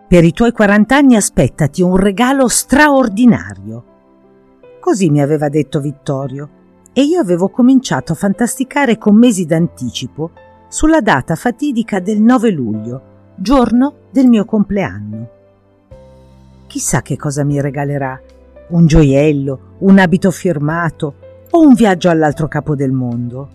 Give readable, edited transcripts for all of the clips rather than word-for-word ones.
Per i tuoi 40 anni aspettati un regalo straordinario. Così mi aveva detto Vittorio, e io avevo cominciato a fantasticare con mesi d'anticipo sulla data fatidica del 9 luglio, giorno del mio compleanno. Chissà che cosa mi regalerà, un gioiello, un abito firmato o un viaggio all'altro capo del mondo.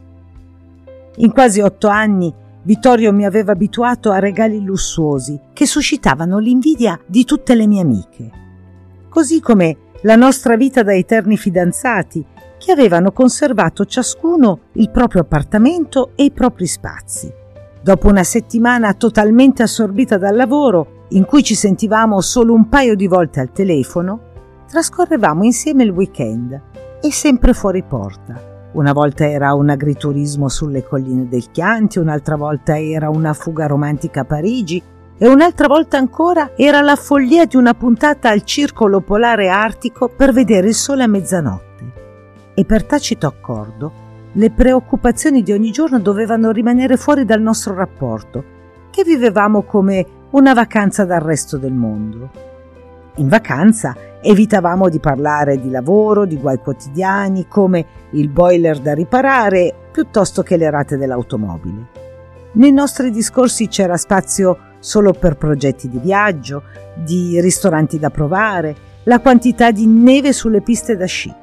In quasi 8 anni Vittorio mi aveva abituato a regali lussuosi che suscitavano l'invidia di tutte le mie amiche, così come la nostra vita da eterni fidanzati che avevano conservato ciascuno il proprio appartamento e i propri spazi. Dopo una settimana totalmente assorbita dal lavoro, in cui ci sentivamo solo un paio di volte al telefono, trascorrevamo insieme il weekend e sempre fuori porta. Una volta era un agriturismo sulle colline del Chianti, un'altra volta era una fuga romantica a Parigi e un'altra volta ancora era la follia di una puntata al circolo polare artico per vedere il sole a mezzanotte. E per tacito accordo, le preoccupazioni di ogni giorno dovevano rimanere fuori dal nostro rapporto, che vivevamo come una vacanza dal resto del mondo. In vacanza evitavamo di parlare di lavoro, di guai quotidiani, come il boiler da riparare, piuttosto che le rate dell'automobile. Nei nostri discorsi c'era spazio solo per progetti di viaggio, di ristoranti da provare, la quantità di neve sulle piste da sci.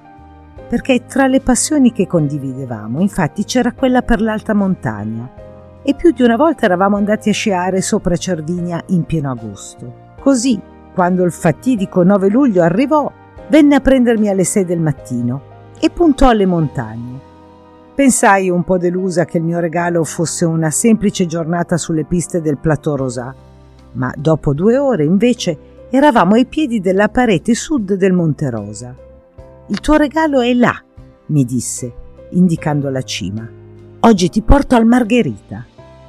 Perché tra le passioni che condividevamo, infatti, c'era quella per l'alta montagna, e più di una volta eravamo andati a sciare sopra Cervinia in pieno agosto. Così, quando il fatidico 9 luglio arrivò, venne a prendermi alle 6 del mattino e puntò alle montagne. Pensai un po' delusa che il mio regalo fosse una semplice giornata sulle piste del Plateau Rosat, ma dopo 2 ore, invece, eravamo ai piedi della parete sud del Monte Rosa. «Il tuo regalo è là», mi disse, indicando la cima. «Oggi ti porto al Margherita».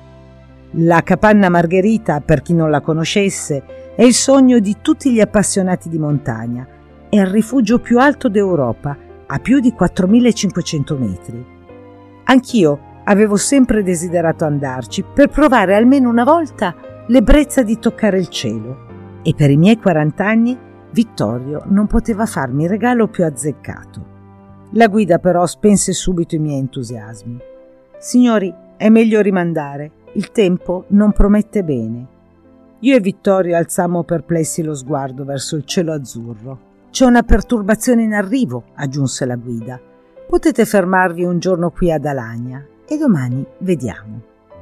La capanna Margherita, per chi non la conoscesse, è il sogno di tutti gli appassionati di montagna. È il rifugio più alto d'Europa, a più di 4.500 metri. Anch'io avevo sempre desiderato andarci per provare almeno una volta l'ebbrezza di toccare il cielo. E per i miei 40 anni Vittorio non poteva farmi regalo più azzeccato. La guida però spense subito i miei entusiasmi. «Signori, è meglio rimandare. Il tempo non promette bene». Io e Vittorio alzammo perplessi lo sguardo verso il cielo azzurro. «C'è una perturbazione in arrivo», aggiunse la guida. «Potete fermarvi un giorno qui ad Alagna e domani vediamo».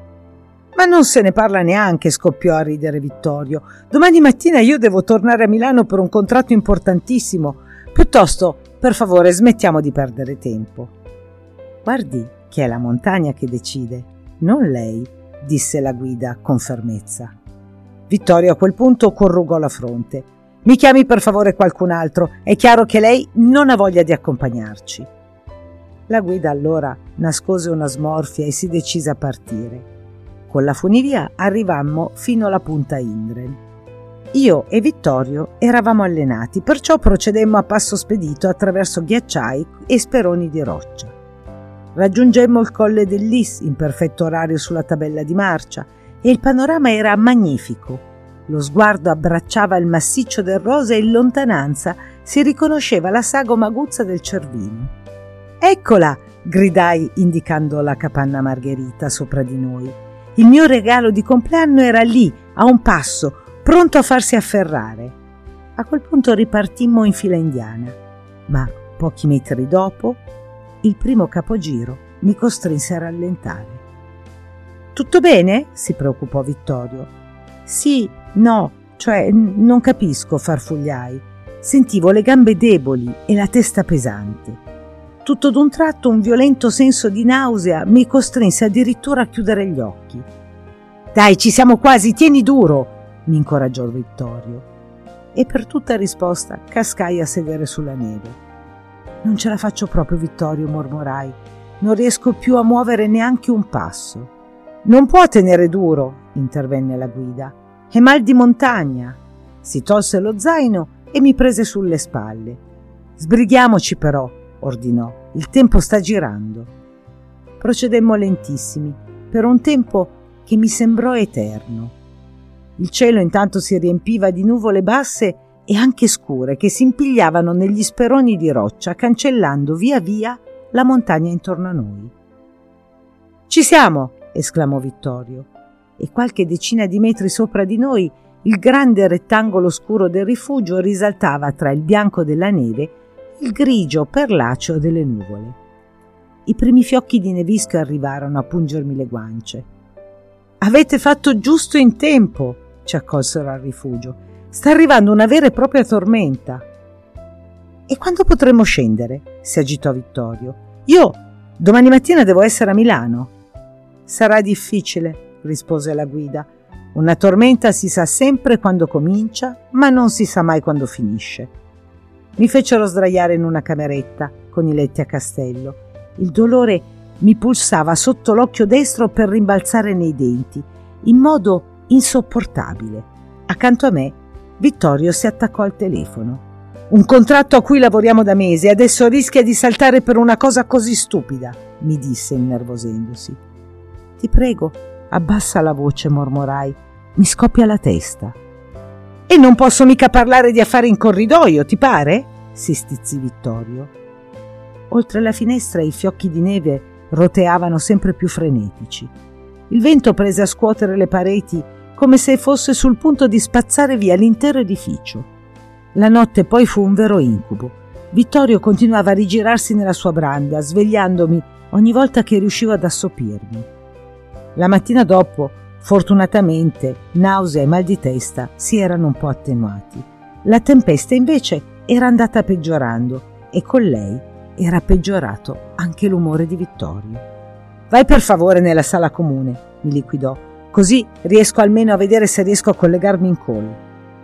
«Ma non se ne parla neanche», scoppiò a ridere Vittorio. «Domani mattina io devo tornare a Milano per un contratto importantissimo. Piuttosto, per favore, smettiamo di perdere tempo». «Guardi che è la montagna che decide, non lei», disse la guida con fermezza. Vittorio a quel punto corrugò la fronte. «Mi chiami per favore qualcun altro. È chiaro che lei non ha voglia di accompagnarci». La guida allora nascose una smorfia e si decise a partire. Con la funivia arrivammo fino alla punta Indren. Io e Vittorio eravamo allenati, perciò procedemmo a passo spedito attraverso ghiacciai e speroni di roccia. Raggiungemmo il colle del Lys in perfetto orario sulla tabella di marcia e il panorama era magnifico. Lo sguardo abbracciava il massiccio del Rosa e in lontananza si riconosceva la sagoma aguzza del Cervino. «Eccola!» gridai indicando la capanna Margherita sopra di noi. Il mio regalo di compleanno era lì, a un passo, pronto a farsi afferrare. A quel punto ripartimmo in fila indiana, ma pochi metri dopo il primo capogiro mi costrinse a rallentare. «Tutto bene?» si preoccupò Vittorio. «Sì, no, cioè non capisco», farfugliai. Sentivo le gambe deboli e la testa pesante. Tutto d'un tratto un violento senso di nausea mi costrinse addirittura a chiudere gli occhi. «Dai, ci siamo quasi, tieni duro!» mi incoraggiò Vittorio. E per tutta risposta cascai a sedere sulla neve. «Non ce la faccio proprio, Vittorio», mormorai. «Non riesco più a muovere neanche un passo». «Non può tenere duro», intervenne la guida. «È mal di montagna». Si tolse lo zaino e mi prese sulle spalle. «Sbrighiamoci però», ordinò. «Il tempo sta girando». Procedemmo lentissimi, per un tempo che mi sembrò eterno. Il cielo intanto si riempiva di nuvole basse e anche scure che si impigliavano negli speroni di roccia, cancellando via via la montagna intorno a noi. «Ci siamo!» esclamò Vittorio, e qualche decina di metri sopra di noi il grande rettangolo scuro del rifugio risaltava tra il bianco della neve e il grigio perlaceo delle nuvole. I primi fiocchi di nevisco arrivarono a pungermi le guance. «Avete fatto giusto in tempo!» ci accolsero al rifugio. «Sta arrivando una vera e propria tormenta!» «E quando potremo scendere?» si agitò Vittorio. «Io domani mattina devo essere a Milano». «Sarà difficile», rispose la guida. «Una tormenta si sa sempre quando comincia, ma non si sa mai quando finisce». Mi fecero sdraiare in una cameretta con i letti a castello. Il dolore mi pulsava sotto l'occhio destro per rimbalzare nei denti, in modo insopportabile. Accanto a me, Vittorio si attaccò al telefono. «Un contratto a cui lavoriamo da mesi adesso rischia di saltare per una cosa così stupida», mi disse innervosendosi. «Ti prego, abbassa la voce», mormorai. «Mi scoppia la testa». «E non posso mica parlare di affari in corridoio, ti pare?» si stizzì Vittorio. Oltre la finestra i fiocchi di neve roteavano sempre più frenetici. Il vento prese a scuotere le pareti come se fosse sul punto di spazzare via l'intero edificio. La notte poi fu un vero incubo. Vittorio continuava a rigirarsi nella sua branda, svegliandomi ogni volta che riuscivo ad assopirmi. La mattina dopo, fortunatamente, nausea e mal di testa si erano un po' attenuati. La tempesta invece era andata peggiorando e con lei era peggiorato anche l'umore di Vittorio. «Vai per favore nella sala comune», mi liquidò, «così riesco almeno a vedere se riesco a collegarmi in call».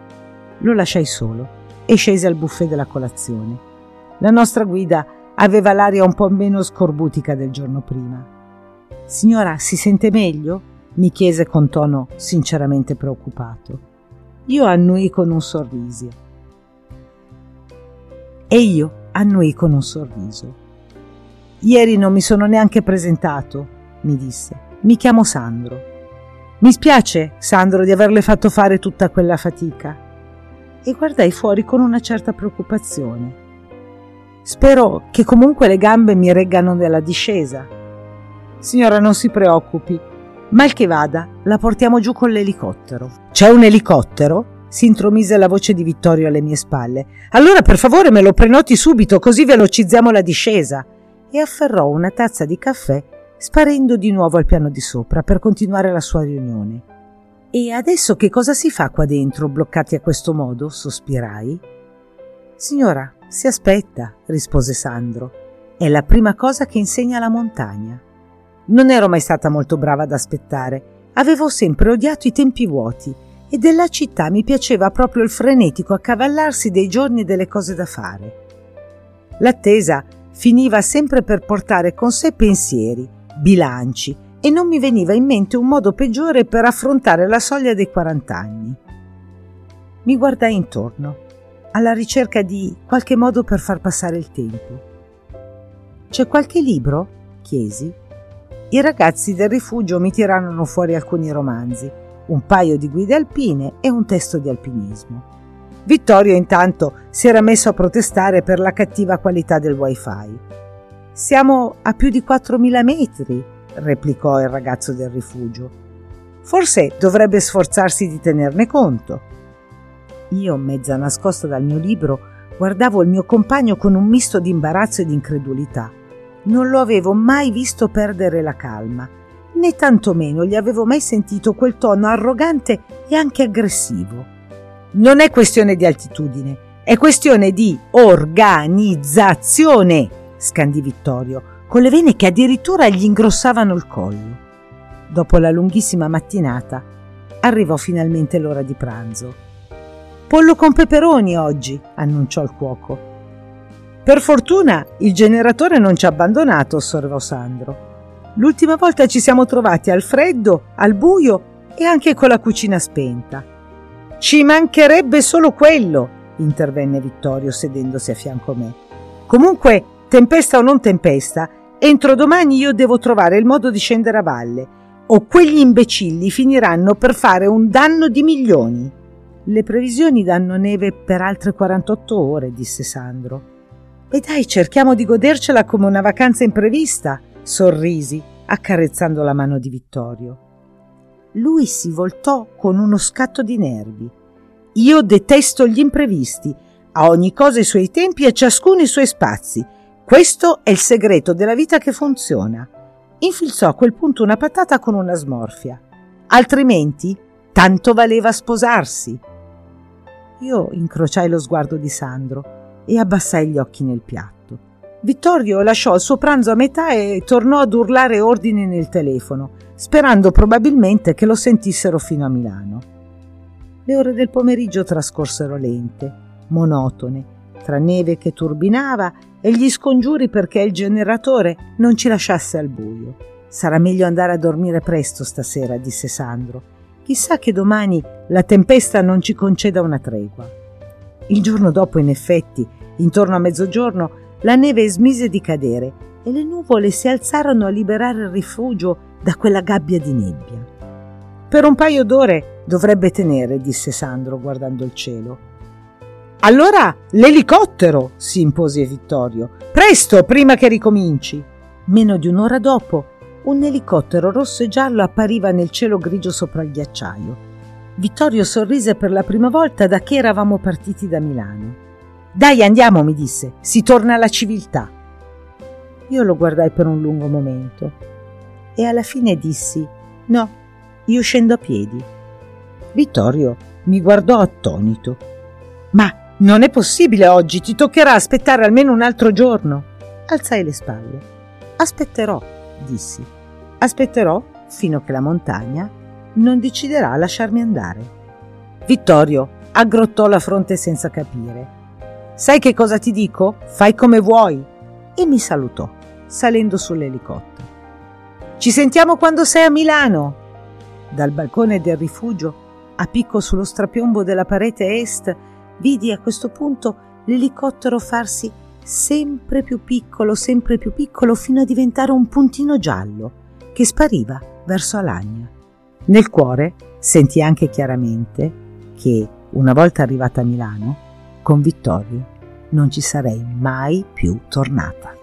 Lo lasciai solo e scese al buffet della colazione. La nostra guida aveva l'aria un po' meno scorbutica del giorno prima. «Signora, si sente meglio?» mi chiese con tono sinceramente preoccupato. Io annui con un sorriso. E io annui con un sorriso. «Ieri non mi sono neanche presentato», mi disse. «Mi chiamo Sandro». «Mi spiace, Sandro, di averle fatto fare tutta quella fatica». E guardai fuori con una certa preoccupazione. «Spero che comunque le gambe mi reggano nella discesa». «Signora, non si preoccupi. Mal che vada, la portiamo giù con l'elicottero». «C'è un elicottero?» si intromise la voce di Vittorio alle mie spalle. «Allora per favore me lo prenoti subito, così velocizziamo la discesa». E afferrò una tazza di caffè, sparendo di nuovo al piano di sopra per continuare la sua riunione. «E adesso che cosa si fa qua dentro, bloccati a questo modo?» sospirai. «Signora, si aspetta», rispose Sandro. «È la prima cosa che insegna la montagna». Non ero mai stata molto brava ad aspettare. Avevo sempre odiato i tempi vuoti e della città mi piaceva proprio il frenetico accavallarsi dei giorni e delle cose da fare. L'attesa finiva sempre per portare con sé pensieri, bilanci, e non mi veniva in mente un modo peggiore per affrontare la soglia dei 40 anni. Mi guardai intorno, alla ricerca di qualche modo per far passare il tempo. «C'è qualche libro?» chiesi. I ragazzi del rifugio mi tirarono fuori alcuni romanzi, un paio di guide alpine e un testo di alpinismo. Vittorio intanto si era messo a protestare per la cattiva qualità del wifi. «Siamo a più di 4.000 metri», replicò il ragazzo del rifugio. «Forse dovrebbe sforzarsi di tenerne conto». Io, mezza nascosta dal mio libro, guardavo il mio compagno con un misto di imbarazzo e di incredulità. Non lo avevo mai visto perdere la calma, né tantomeno gli avevo mai sentito quel tono arrogante e anche aggressivo. «Non è questione di altitudine, è questione di organizzazione», scandì Vittorio, con le vene che addirittura gli ingrossavano il collo. Dopo la lunghissima mattinata arrivò finalmente l'ora di pranzo. «Pollo con peperoni oggi», annunciò il cuoco. «Per fortuna il generatore non ci ha abbandonato», osservò Sandro. «L'ultima volta ci siamo trovati al freddo, al buio e anche con la cucina spenta». «Ci mancherebbe solo quello», intervenne Vittorio sedendosi a fianco a me. «Comunque, tempesta o non tempesta, entro domani io devo trovare il modo di scendere a valle o quegli imbecilli finiranno per fare un danno di milioni. Le previsioni danno neve per altre 48 ore, disse Sandro. E dai, cerchiamo di godercela come una vacanza imprevista, sorrisi, accarezzando la mano di Vittorio. Lui si voltò con uno scatto di nervi. Io detesto gli imprevisti. A ogni cosa i suoi tempi e ciascuno i suoi spazi. Questo è il segreto della vita che funziona. Infilzò a quel punto una patata con una smorfia. Altrimenti, tanto valeva sposarsi. Io incrociai lo sguardo di Sandro e abbassai gli occhi nel piatto. Vittorio lasciò il suo pranzo a metà e tornò ad urlare ordini nel telefono, sperando probabilmente che lo sentissero fino a Milano. Le ore del pomeriggio trascorsero lente, monotone, tra neve che turbinava e gli scongiuri perché il generatore non ci lasciasse al buio. Sarà meglio andare a dormire presto stasera, disse Sandro. Chissà che domani la tempesta non ci conceda una tregua. Il giorno dopo, in effetti, intorno a mezzogiorno, la neve smise di cadere e le nuvole si alzarono a liberare il rifugio da quella gabbia di nebbia. Per un paio d'ore dovrebbe tenere, disse Sandro guardando il cielo. Allora l'elicottero, si impose Vittorio. Presto, prima che ricominci. Meno di un'ora dopo, un elicottero rosso e giallo appariva nel cielo grigio sopra il ghiacciaio. Vittorio sorrise per la prima volta da che eravamo partiti da Milano. Dai, andiamo, mi disse, si torna alla civiltà. Io lo guardai per un lungo momento e alla fine dissi: no, io scendo a piedi. Vittorio mi guardò attonito. Ma non è possibile oggi, ti toccherà aspettare almeno un altro giorno. Alzai le spalle. Aspetterò, dissi. Aspetterò fino a che la montagna non deciderà a lasciarmi andare. Vittorio aggrottò la fronte senza capire. Sai che cosa ti dico? Fai come vuoi. E mi salutò, salendo sull'elicottero. Ci sentiamo quando sei a Milano. Dal balcone del rifugio, a picco sullo strapiombo della parete est, vidi a questo punto l'elicottero farsi sempre più piccolo, fino a diventare un puntino giallo che spariva verso Alagna. Nel cuore sentii anche chiaramente che, una volta arrivata a Milano, con Vittorio non ci sarei mai più tornata.